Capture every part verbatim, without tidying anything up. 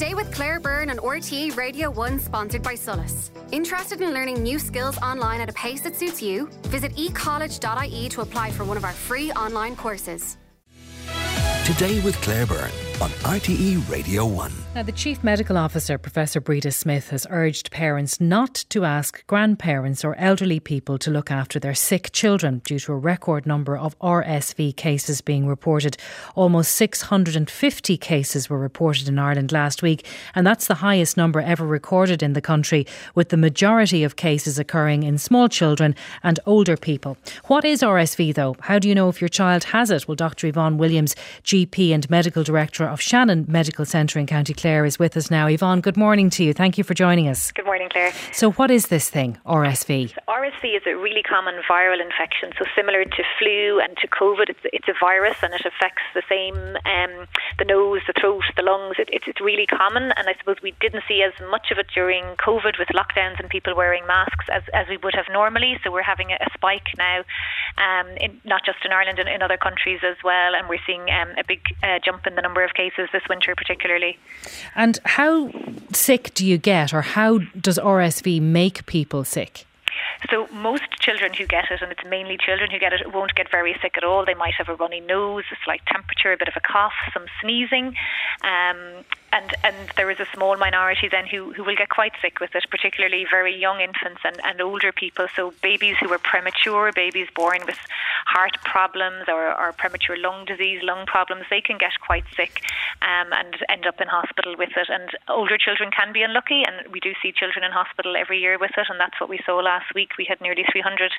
Today with Claire Byrne on R T E Radio one, sponsored by Solus. Interested in learning new skills online at a pace that suits you? Visit e college dot I E to apply for one of our free online courses. Today with Claire Byrne on R T E Radio one. Now, the Chief Medical Officer, Professor Breda Smith, has urged parents not to ask grandparents or elderly people to look after their sick children due to a record number of R S V cases being reported. Almost six hundred fifty cases were reported in Ireland last week, and that's the highest number ever recorded in the country, with the majority of cases occurring in small children and older people. What is R S V though? How do you know if your child has it? Well, Doctor Yvonne Williams, G P and Medical Director of Shannon Medical Centre in County Clare, is with us now. Yvonne, good morning to you. Thank you for joining us. Good morning, Claire. So what is this thing, R S V? So R S V is a really common viral infection. So similar to flu and to COVID, it's, it's a virus and it affects the same, um, the nose, the throat, the lungs. It, it's, it's really common, and I suppose we didn't see as much of it during COVID with lockdowns and people wearing masks as, as we would have normally. So we're having a, a spike now, um, in, not just in Ireland, in, in other countries as well, and we're seeing um, a big uh, jump in the number of cases this winter particularly. And how sick do you get, or how does R S V make people sick? So most children who get it, and it's mainly children who get it, won't get very sick at all. They might have a runny nose, a slight temperature, a bit of a cough, some sneezing. Um, and, and there is a small minority then who, who will get quite sick with it, particularly very young infants and, and older people. So babies who are premature, babies born with heart problems or, or premature lung disease, lung problems, they can get quite sick um, and end up in hospital with it. And older children can be unlucky, and we do see children in hospital every year with it, and that's what we saw last week. We had nearly three hundred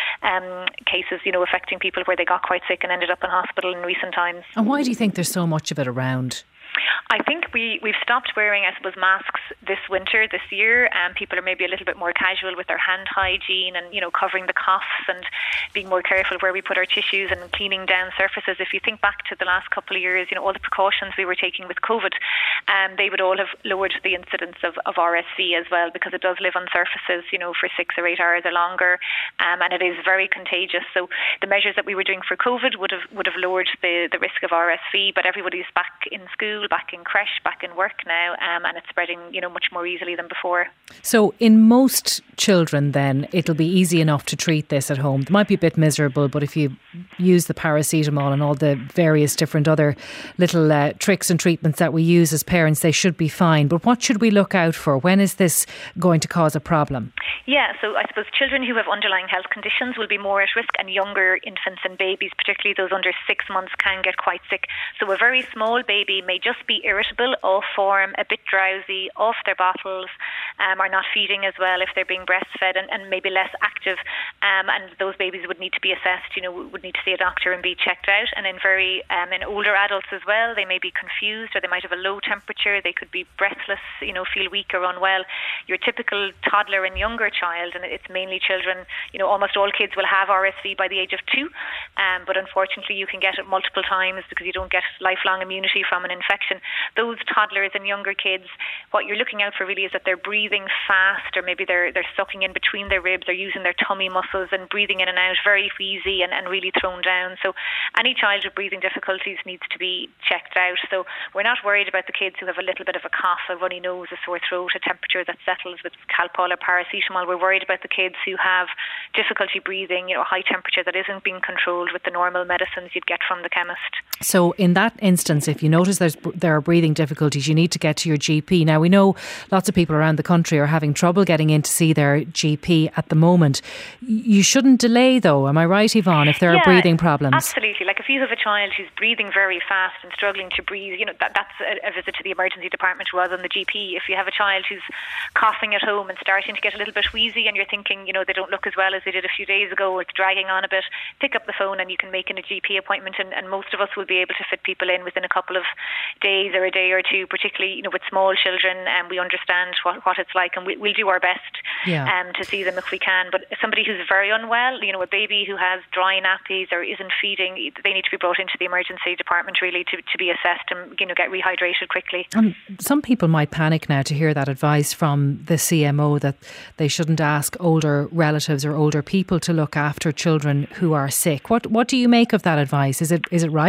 um, cases, you know, affecting people where they got quite sick and ended up in hospital in recent times. And why do you think there's so much of it around? I think we, we've stopped wearing, I suppose, masks this winter, this year, and um, people are maybe a little bit more casual with their hand hygiene and, you know, covering the coughs and being more careful where we put our tissues and cleaning down surfaces. If you think back to the last couple of years, you know, all the precautions we were taking with COVID, um, they would all have lowered the incidence of, of R S V as well, because it does live on surfaces, you know, for six or eight hours or longer, um, and it is very contagious. So the measures that we were doing for COVID would have would have lowered the, the risk of R S V, but everybody's back in school, back in creche, back in work now, um, and it's spreading, you know, much more easily than before. So in most children then, it'll be easy enough to treat this at home. It might be a bit miserable, but if you use the paracetamol and all the various different other little uh, tricks and treatments that we use as parents, they should be fine. But what should we look out for? When is this going to cause a problem? Yeah, so I suppose children who have underlying health conditions will be more at risk, and younger infants and babies, particularly those under six months, can get quite sick. So a very small baby may just be irritable, off form, a bit drowsy, off their bottles, um, are not feeding as well if they're being breastfed, and, and maybe less active. Um, and those babies would need to be assessed, you know, would need to see a doctor and be checked out. And in very, um, in older adults as well, they may be confused, or they might have a low temperature, they could be breathless, you know, feel weak or unwell. Your typical toddler and younger child, and it's mainly children, you know, almost all kids will have R S V by the age of two, um, but unfortunately you can get it multiple times because you don't get lifelong immunity from an infection. Those toddlers and younger kids, what you're looking out for really is that they're breathing fast, or maybe they're they're sucking in between their ribs, they're using their tummy muscles and breathing in and out very wheezy and, and really thrown down. So any child with breathing difficulties needs to be checked out. So we're not worried about the kids who have a little bit of a cough, a runny nose, a sore throat, a temperature that settles with Calpol or paracetamol. We're worried about the kids who have difficulty breathing, you know, high temperature that isn't being controlled with the normal medicines you'd get from the chemist. So in that instance, if you notice there's, there are breathing difficulties, you need to get to your G P. Now, we know lots of people around the country are having trouble getting in to see their G P at the moment. You shouldn't delay though, am I right, Yvonne, if there yeah, are breathing problems? Absolutely. Like if you have a child who's breathing very fast and struggling to breathe, you know, that, that's a, a visit to the emergency department rather than the G P. If you have a child who's coughing at home and starting to get a little bit wheezy and you're thinking, you know, they don't look as well as they did a few days ago, it's dragging on a bit, pick up the phone and you can make in a G P appointment, and, and most of us will be able to fit people in within a couple of days or a day or two, particularly, you know, with small children, and um, we understand what, what it's like, and we, we'll do our best yeah. um, to see them if we can. But somebody who's very unwell, you know, a baby who has dry nappies or isn't feeding, they need to be brought into the emergency department really to, to be assessed and, you know, get rehydrated quickly. Um, some people might panic now to hear that advice from the C M O that they shouldn't ask older relatives or older people to look after children who are sick. What what do you make of that advice? Is it is it right?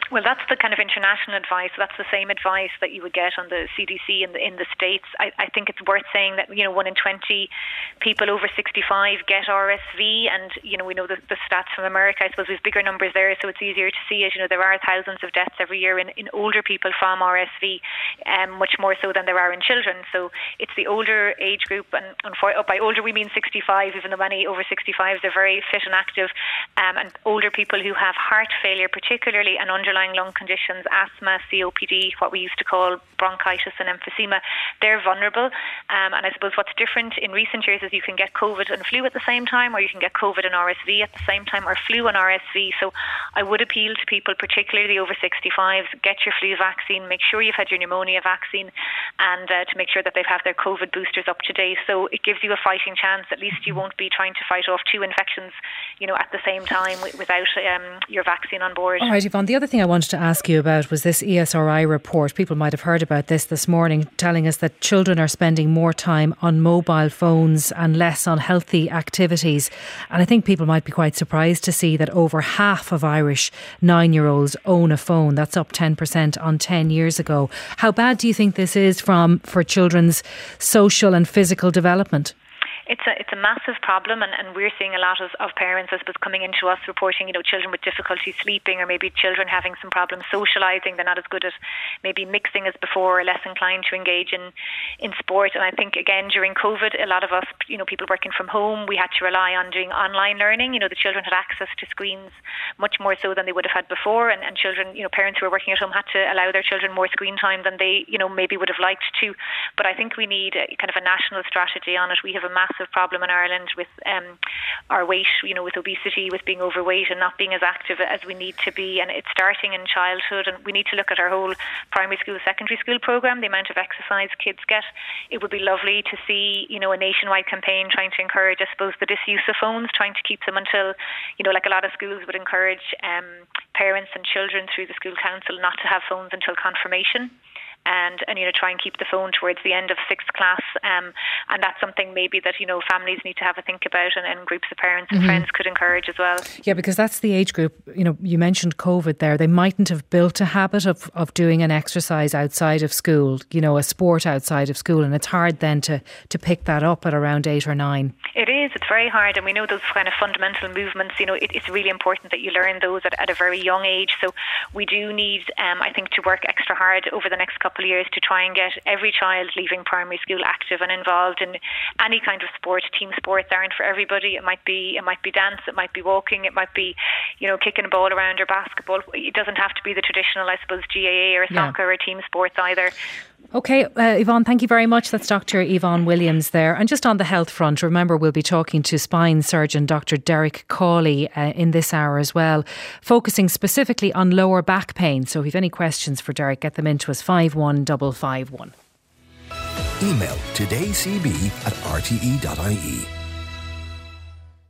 Well, that's the kind of international advice. That's the same advice that you would get on the C D C in the in the States. I, I think it's worth saying that, you know, one in twenty people over sixty-five get R S V, and, you know, we know the, the stats from America. I suppose there's bigger numbers there, so it's easier to see it. You know, there are thousands of deaths every year in, in older people from R S V, um, much more so than there are in children. So it's the older age group, and, and for, oh, by older we mean sixty-five, even though many over sixty-fives are very fit and active, um, and older people who have heart failure particularly, and underlying lung conditions, asthma, C O P D, what we used to call bronchitis and emphysema, they're vulnerable. Um, and I suppose what's different in recent years is you can get COVID and flu at the same time, or you can get COVID and R S V at the same time, or flu and R S V. So I would appeal to people, particularly over sixty-fives, get your flu vaccine, make sure you've had your pneumonia vaccine, and uh, to make sure that they've had their COVID boosters up to date. So it gives you a fighting chance. At least you won't be trying to fight off two infections, you know, at the same time without um, your vaccine on board. All right, Yvonne, the other thing I wanted to ask you about was this E S R I report. People might have heard about this this morning, telling us that children are spending more time on mobile phones and less on healthy activities. And I think people might be quite surprised to see that over half of Irish nine-year-olds own a phone. That's up ten percent on ten years ago. How bad do you think this is from for children's social and physical development? It's a it's a massive problem, and, and we're seeing a lot of, of parents, I suppose, coming into us reporting, you know, children with difficulty sleeping, or maybe children having some problems socialising. They're not as good at maybe mixing as before, or less inclined to engage in, in sport. And I think, again, during COVID, a lot of us, you know, people working from home, we had to rely on doing online learning. You know, the children had access to screens much more so than they would have had before, and, and children, you know, parents who were working at home had to allow their children more screen time than they, you know, maybe would have liked to. But I think we need a, kind of a national strategy on it. We have a massive problem in Ireland with um, our weight, you know, with obesity, with being overweight and not being as active as we need to be. And it's starting in childhood, and we need to look at our whole primary school, secondary school programme, the amount of exercise kids get. It would be lovely to see, you know, a nationwide campaign trying to encourage, I suppose, the disuse of phones, trying to keep them until, you know, like a lot of schools would encourage um, parents and children through the school council not to have phones until confirmation. And, and, you know, try and keep the phone towards the end of sixth class. Um, and that's something maybe that, you know, families need to have a think about, and, and groups of parents and mm-hmm. friends could encourage as well. Yeah, because that's the age group, you know, you mentioned COVID there. They mightn't have built a habit of, of doing an exercise outside of school, you know, a sport outside of school. And it's hard then to, to pick that up at around eight or nine. It is. It's very hard. And we know those kind of fundamental movements, you know, it, it's really important that you learn those at, at a very young age. So we do need, um, I think, to work extra hard over the next couple of years to try and get every child leaving primary school active and involved in any kind of sport. Team sports aren't for everybody. It might be it might be dance, it might be walking, it might be, you know, kicking a ball around or basketball. It doesn't have to be the traditional, I suppose, G A A or yeah. soccer or team sports either. OK, uh, Yvonne, thank you very much. That's Doctor Yvonne Williams there. And just on the health front, remember we'll be talking to spine surgeon Doctor Derek Cawley uh, in this hour as well, focusing specifically on lower back pain. So if you have any questions for Derek, get them into us, five one five five one. Email todaycb at r t e dot i e.